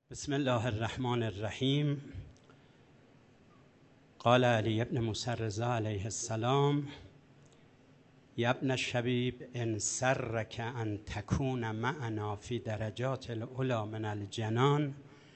بسم الله الرحمن الرحیم. قال علی بن موسی الرضا علیه السلام: یا ابن الشبیب ان سرک ان تکون معنا فی درجات العلی من الجنان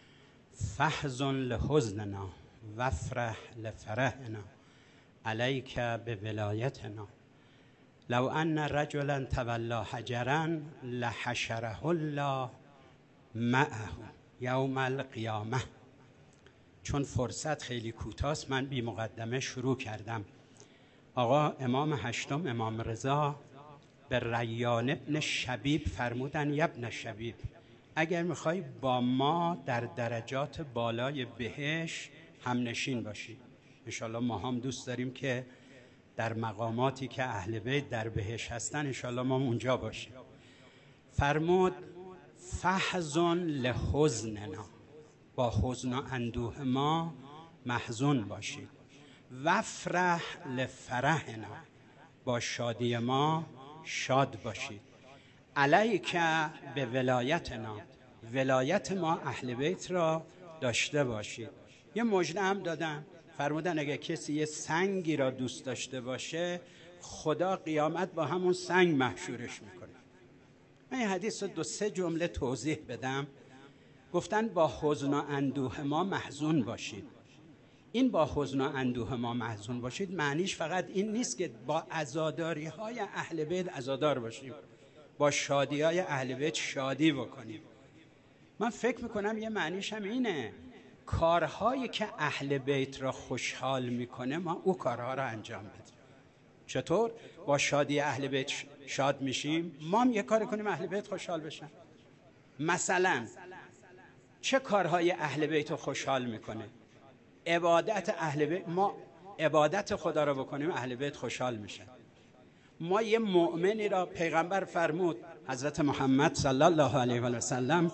فاحزن لحزننا وافرح لفرحنا علیک بولایتنا لو ان رجلا تولی حجرا لحشره الله معه یوم القیامه. چون فرصت خیلی کوتاست من بی مقدمه شروع کردم. آقا امام هشتم امام رضا به ریان ابن شبیب فرمودن: یا ابن شبیب، اگر میخوای با ما در درجات بالای بهشت همنشین باشی، انشالله ما هم دوست داریم که در مقاماتی که اهل بیت در بهشت هستن انشالله ما اونجا باشیم. فرمود: فحزن لحزننا، با حزن و اندوه ما محزون باشید. وافرح لفرحنا، با شادی ما شاد باشید. علیک به ولایتنا، ولایت ما اهل بیت را داشته باشید. یه مژده هم دادن، فرمودن اگه کسی یه سنگی را دوست داشته باشه خدا قیامت با همون سنگ محشورش میکنه. من این حدیث رو 2-3 جمله توضیح بدم. گفتن با حزن و اندوه ما محزون باشید. این با حزن و اندوه ما محزون باشید معنیش فقط این نیست که با عزاداری های اهل بیت عزادار باشیم، با شادی های اهل بیت شادی بکنیم. من فکر میکنم یه معنیش هم اینه، کارهایی که اهل بیت را خوشحال میکنه ما او کارها را انجام بدیم. چطور؟ با شادی اهل بیت شاد میشیم، ما هم یه کار کنیم اهل بیت خوشحال بشن. مثلا چه کارهای اهل بیت رو خوشحال میکنه؟ عبادت اهل بیت، ما عبادت خدا رو بکنیم اهل بیت خوشحال میشن. ما یه مؤمنی را پیغمبر فرمود، حضرت محمد صلی الله علیه و سلم: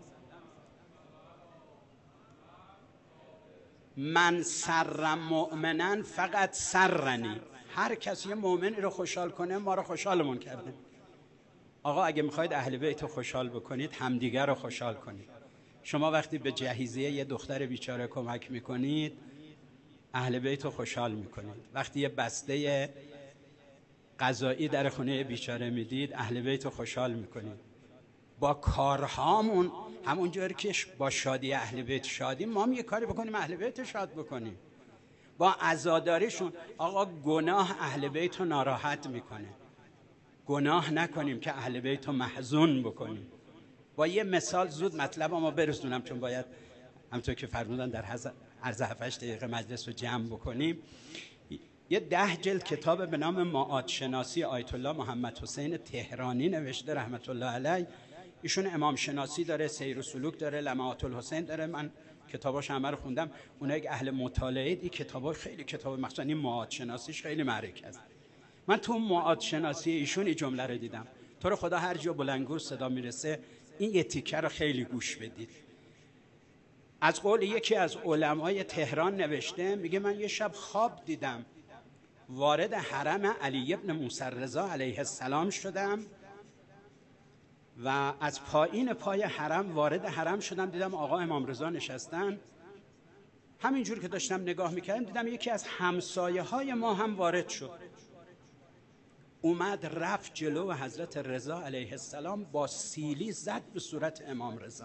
من سر مؤمنن فقط سرنی، هر کسی یه مؤمنی رو خوشحال کنه ما رو خوشحالمون کرده. آقا اگه میخواید اهل بیت رو خوشحال بکنید همدیگر رو خوشحال کنید. شما وقتی به جهیزیه یه دختر بیچاره کمک میکنید اهل بیت رو خوشحال میکنید. وقتی یه بسته غذایی در خونه بیچاره میدید اهل بیت رو خوشحال میکنید. با کارهامون همونجوری که با شادی اهل بیت شادیم ما هم یه کاری بکنیم اهل بیت رو شاد بکنیم. با عزاداریشون، آقا گناه اهل بیت رو ناراحت میکنه، گناه نکنیم که اهل بیت رو محزون بکنیم. با یه مثال زود مطلب ما برسونم، چون باید همونطور که فرمودن در عرض 7-8 دقیقه مجلس رو جمع بکنیم. یه 10 جلد کتاب به نام معاد شناسی آیت الله محمد حسین تهرانی نوشته رحمت الله علیه. ایشون امام شناسی داره، سیر و سلوک داره، لمعات الحسین داره. من کتاباش همه رو خوندم. اونایی که اهل مطالعه این کتابا خیلی کتاب، مخصوصا این معاد شناسیش خیلی معرکه است. من تو معاد شناسی ایشون این جمله رو دیدم: تو رو خدا هر جا بلندگو صدا میرسه این یه تیکه رو خیلی گوش بدید. از قول یکی از علمای تهران نوشته، میگه من یه شب خواب دیدم وارد حرم علی بن موسی الرضا علیه السلام شدم و از پایین پای حرم وارد حرم شدم، دیدم آقا امام رضا نشستن. همینجور که داشتم نگاه میکردم دیدم یکی از همسایه های ما هم وارد شد، اومد رفت جلو حضرت رضا علیه السلام با سیلی زد به صورت امام رضا.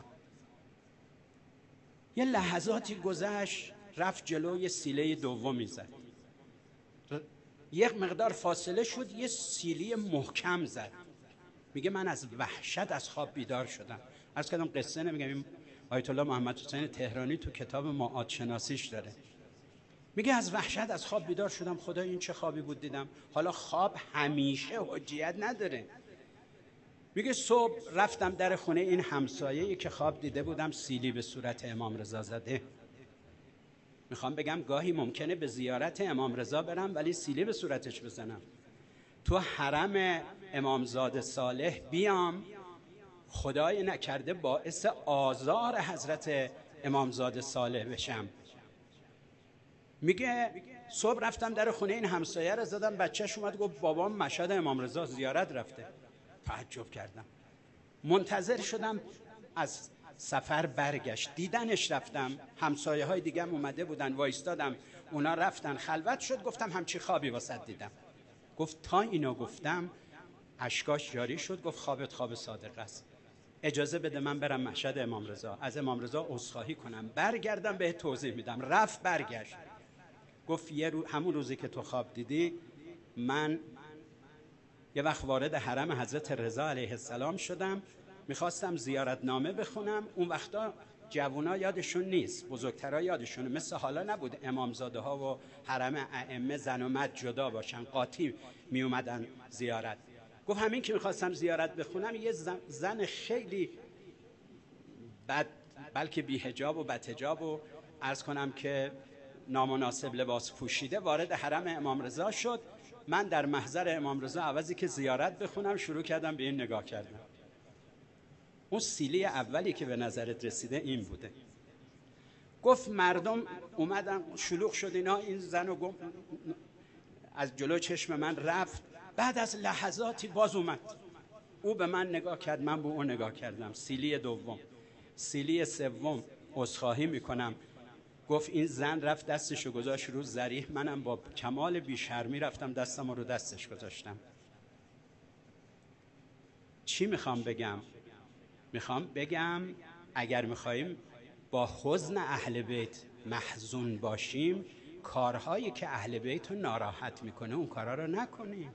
یه لحظاتی گذشت رفت جلو یه سیله دومی زد، یک مقدار فاصله شد یه سیلی محکم زد. میگه من از وحشت از خواب بیدار شدم. عرض کردم قصه نمیگم، این آیت الله محمد حسین تهرانی تو کتاب معاد شناسیش داره. میگه از وحشت از خواب بیدار شدم، خدا این چه خوابی بود دیدم. حالا خواب همیشه حجیت نداره. میگه صبح رفتم در خونه این همسایه‌ای که خواب دیده بودم سیلی به صورت امام رضا زده. میخوام بگم گاهی ممکنه به زیارت امام رضا برم ولی سیلی به صورتش بزنم. تو حرم امامزاده صالح بیام خدای نکرده باعث آزار حضرت امامزاده صالح بشم. میگه صبح رفتم در خونه این همسایه رو زدم، بچهش اومد گفت بابام مشهد امام رضا زیارت رفته. تعجب کردم، منتظر شدم از سفر برگشت، دیدنش رفتم، همسایه های دیگه هم اومده بودن، وایستادم، اونا رفتن، خلوت شد، گفتم همچی خوابی واسط دیدم. گفت تا اینو گفتم اشکاش جاری شد، گفت خوابت خواب صادق است، اجازه بده من برم مشهد امام رضا، از امام رضا عذرخواهی کنم، برگردم به توضیح میدم. رفت برگشت، گفت همون روزی که تو خواب دیدی من یه وقت وارد حرم حضرت رضا علیه السلام شدم، میخواستم زیارتنامه بخونم. اون وقتا جوونا یادشون نیست، بزرگترها یادشونه، مثل حالا نبود امامزاده ها و حرم ائمه زن و مرد جدا باشن، قاطی می اومدن زیارت. گفت همین که میخواستم زیارت بخونم یه زن خیلی بد، بلکه بی حجاب و بد حجاب و عرض کنم که نامناسب لباس پوشیده وارد حرم امام رضا شد. من در محضر امام رضا عوضی که زیارت بخونم شروع کردم به این نگاه کردم. اون سیلی اولی که به نظرت رسیده این بوده. گفت مردم اومدن شلوغ شد اینا، این زن رو از جلو چشم من رفت، بعد از لحظاتی باز اومد، او به من نگاه کرد، من به اون نگاه کردم. سیلی دوم، سیلی سوم، عذرخواهی میکنم. گفت این زن رفت دستشو گذاشت رو ضریح، منم با کمال بیشرمی رفتم دستم رو دستش گذاشتم. چی میخوام بگم؟ میخوام بگم اگر میخواییم با حزن اهل بیت محزون باشیم، کارهایی که اهل بیت رو ناراحت میکنه اون کارها رو نکنیم.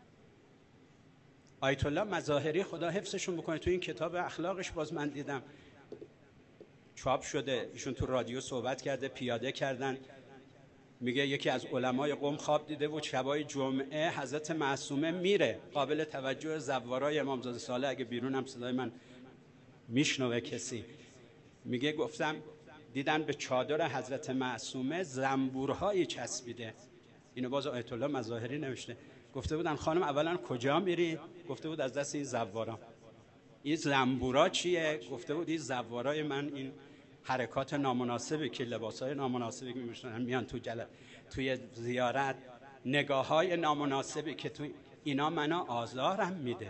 آیت الله مظاهری خدا حفظشون بکنه، تو این کتاب اخلاقش باز من دیدم چاپ شده، ایشون تو رادیو صحبت کرده، پیاده کردن، میگه یکی از علمای قوم خواب دیده بود شبای جمعه حضرت معصومه میره، قابل توجه زوارای امامزاده صالح، اگه بیرونم صدای من میشنوه کسی، میگه گفتم دیدن به چادر حضرت معصومه زنبورهایی چسبیده. اینو باز آیت الله مظاهری نوشته. گفته بودن خانم اولا کجا میری؟ گفته بود از دست این زوارا. این زنبورا چیه؟ گفته بود این زوارای من، این حرکات نامناسبی که لباسای نامناسبی که میشنن میان توی زیارت، نگاههای نامناسبی که تو اینا منو آزارم میده.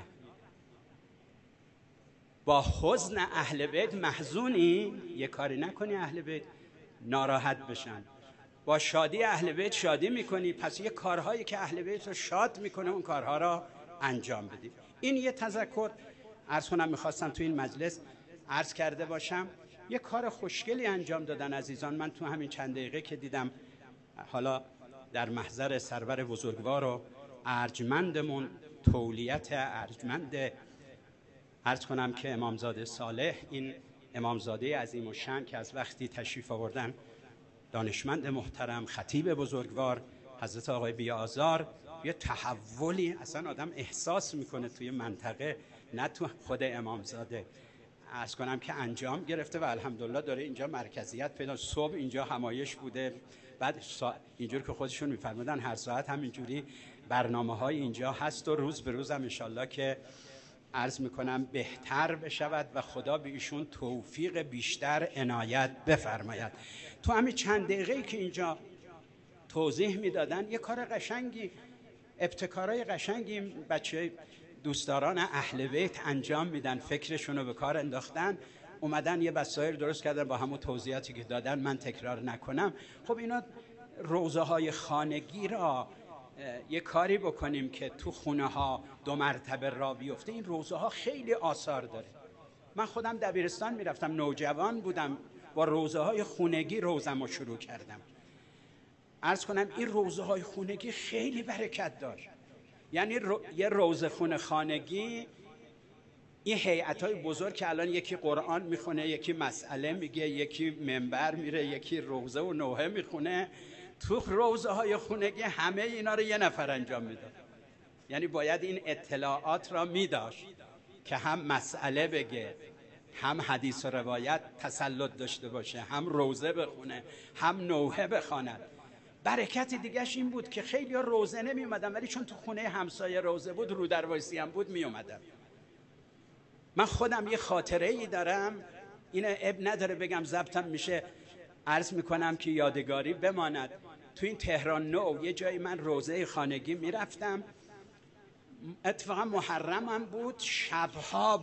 با حزن اهل بیت محزونی، یه کاری نکنی اهل بیت ناراحت بشن، با شادی اهل بیت شادی میکنی، پس یه کارهایی که اهل بیت رو شاد میکنه اون کارها را انجام بدی. این یه تذکر عرض کنم میخواستم تو این مجلس عرض کرده باشم. یه کار خوشگلی انجام دادن عزیزان، من تو همین چند دقیقه که دیدم حالا در محضر سرور بزرگوار و ارجمندمون، تولیت ارجمند عرض کنم که امامزاده صالح، این امامزاده عظیم الشأن که از وقتی تشریف آوردن، دانشمند محترم، خطیب بزرگوار حضرت آقای بی‌آزار، یه تحولی اصلا آدم احساس میکنه توی منطقه، نه تو خود امامزاده، عرض کنم که انجام گرفته و الحمدلله داره اینجا مرکزیت پیدا. صبح اینجا همایش بوده، بعد اینجور که خودشون میفرمودن هر ساعت همینجوری برنامه‌های اینجا هست و روز به روز هم انشالله که عرض میکنم بهتر بشود و خدا به ایشون توفیق بیشتر عنایت بفرماید. تو همین چند دقیقه‌ای که اینجا توضیح میدادن یه کار قشنگی، ابتکارای قشنگی بچه دوستداران اهل بیت انجام میدن، فکرشون رو به کار انداختن، اومدن یه وسایل درست کردن با همون توضیحاتی که دادن، من تکرار نکنم. خب اینا روضه های خانگی را یه کاری بکنیم که تو خونه ها 2 مرتبه را بیفته. این روضه ها خیلی آثار داره. من خودم دبیرستان میرفتم، نوجوان بودم، با روضه های خونگی روزم رو شروع کردم. عرض کنم این روضه های خونگی خیلی برکت داشت. یعنی یه روضه خونه خانگی، این هیئت‌های بزرگ که الان یکی قرآن میخونه، یکی مسئله میگه، یکی منبر میره، یکی روضه و نوحه میخونه، تو روضه های خونگی همه اینا رو یه نفر انجام میداد. یعنی باید این اطلاعات را میداشت که هم مسئله بگه، هم حدیث و روایت تسلط داشته باشه، هم روضه بخونه، هم نوحه بخواند. برکت دیگهش این بود که خیلی ها روضه نمی اومدن، ولی چون تو خونه همسایه روضه بود، رو در وایسی هم بود، می اومدن. من خودم یه خاطره ای دارم، این اب نداره بگم، ضبطم میشه، عرض میکنم که یادگاری بماند. تو این تهران نو یه جایی من روضه خانگی میرفتم، اتفاقا محرم هم بود، شبها بود،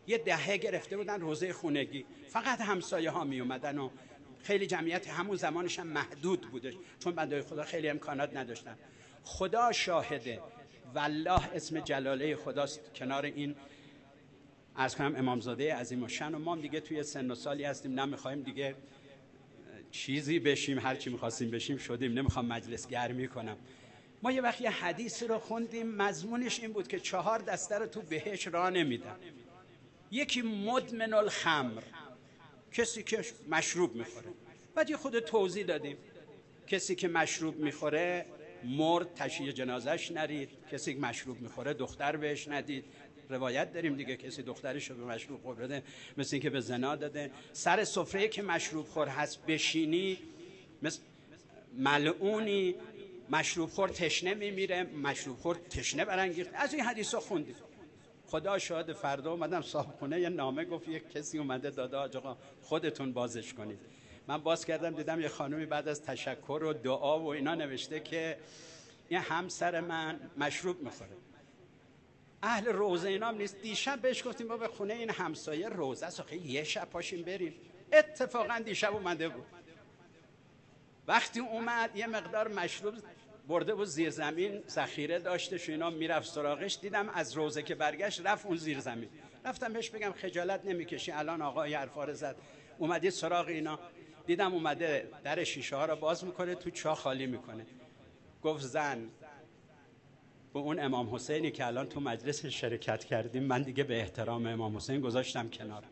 یه دهه گرفته بودن روزه خونگی، فقط همسایه ها می اومدن و خیلی جمعیت همون زمانش هم محدود بوده، چون بنده‌ی خدا خیلی امکانات نداشتن. خدا شاهده، والله اسم جلاله خداست کنار این عرض کنم امامزاده عظیم الشأن، و ما دیگه توی سن و سالی هستیم، نمیخوایم دیگه چیزی بشیم، هر چی میخواستیم بشیم شدیم، نمیخوام مجلس گرمی کنم. ما یه وقت یه حدیث رو خوندیم، مضمونش این بود که 4 دسته رو تو بهشت راه نمیدن. یکی مدمن الخمر، کسی که مشروب میخوره. بعد یه خود توضیح دادیم، کسی که مشروب میخوره مرد، تشییع جنازش نرید. کسی که مشروب میخوره دختر بهش ندید. روایت داریم دیگه، کسی دخترش رو به مشروب خور بده مثل این که به زنا داده. سر سفره که مشروب خور هست بشینی مثل ملعونی. مشروب خور تشنه میمیره، مشروب خور تشنه برانگیخت. از این حدیثا خوندیم. خدا شاهد، فردا اومدم صاحبخونه یه نامه گفت یک کسی اومده داده آقا خودتون بازش کنید. من باز کردم دیدم یه خانومی بعد از تشکر و دعا و اینا نوشته که این همسر من مشروب میخوره، اهل روزه اینام نیست. دیشب بهش گفتیم بابا خونه این همسایه روزه است، آخه یه شب پاشیم بریم. اتفاقا دیشب اومده بود. وقتی اومد یه مقدار مشروب برده بود زیر زمین، ذخیره داشتش و اینا، میرفت سراغش. دیدم از روزه که برگشت رفت اون زیر زمین. رفتم بهش بگم خجالت نمیکشی الان آقای حرفا رو زد اومدی سراغ اینا؟ دیدم اومده در شیشه ها رو باز میکنه، تو چاه خالی میکنه. گفت زن، به اون امام حسینی که الان تو مجلس شرکت کردیم من دیگه به احترام امام حسین گذاشتم کنار.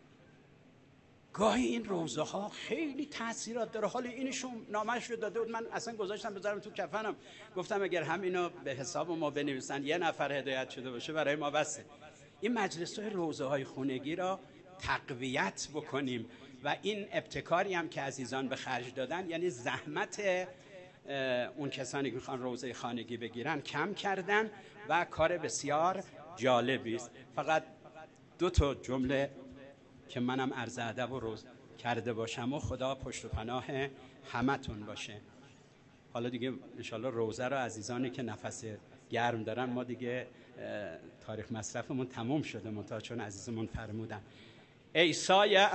گاهی این روزه ها خیلی تاثیرات داره. حالا اینشون نامش رو داده بود، من اصلا گذاشتم بذارم تو کفنم. گفتم اگر همینو به حساب ما بنویسن یه نفر هدایت شده باشه برای ما بسه. این مجلس های روزه های خونگی را تقویت بکنیم و این ابتکاری هم که عزیزان به خرج دادن، یعنی زحمت اون کسانی که میخوان روزه خانگی بگیرن کم کردن و کار بسیار جالبی است. فقط 2 تا جمله که منم عرض ادب و روز کرده باشم و خدا پشت و پناه همتون باشه. حالا دیگه انشالله روزه رو عزیزانی که نفس گرم دارن، ما دیگه تاریخ مصرفمون تموم شده، منتها چون عزیزمون فرمودن ای سایه‌ات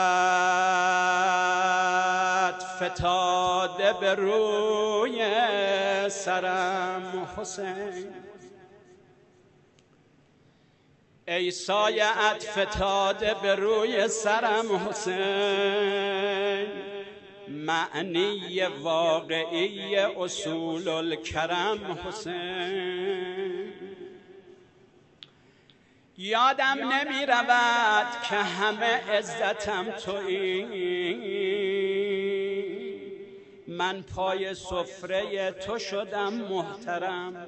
فتاده به روی سرم حسین، ای سایه‌ات فتاده به روی سرم حسین، معنی واقعی اصول الکرم حسین. یادم نمی رود که همه عزتم تویی، من پای سفره تو شدم محترم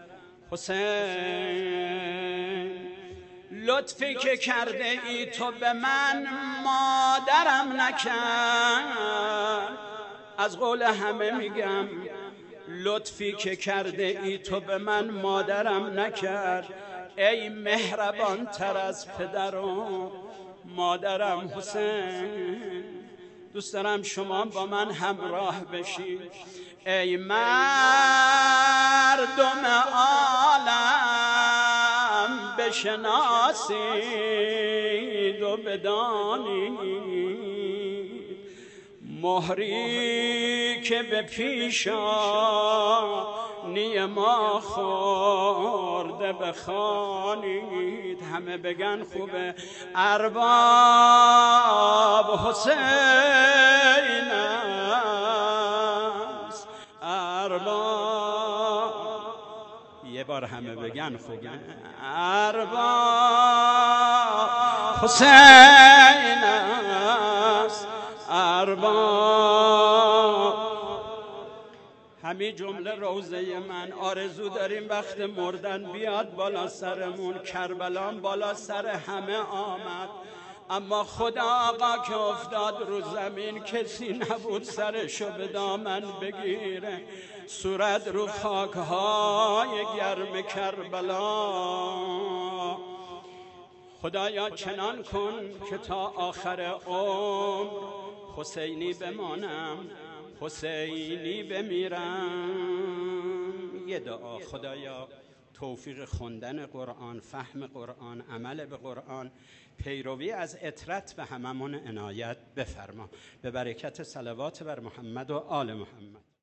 حسین. لطفی که کرده ای تو به من مادرم نکرد، از قول همه میگم لطفی که کرده ای تو به من مادرم نکرد، ای مهربان تر از پدر و مادرم حسین. دوست دارم شما با من همراه بشید. ای مردم عالم بشناسید و بدانید، مهری که به پیشانی ما خورده بخوانید. همه بگن خوبه ارباب حسین است، ارباب. یه بار همه بگن خوبه ارباب حسین است، ارباب. همین جمله روزه من. آرزو داریم وقت مردن بیاد بالا سرمون. کربلا بالا سر همه آمد، اما خدا آقا که افتاد رو زمین کسی نبود سرشو به دامن بگیره. صورت رو خاکهای گرم کربلا. خدایا چنان کن که تا آخر عمر حسینی بمانم، حسینی بمیرم. یه دعا. خدایا توفیق خوندن قرآن، فهم قرآن، عمل به قرآن، پیروی از اطرت به هممون عنایت بفرما. به برکت صلوات بر محمد و آل محمد.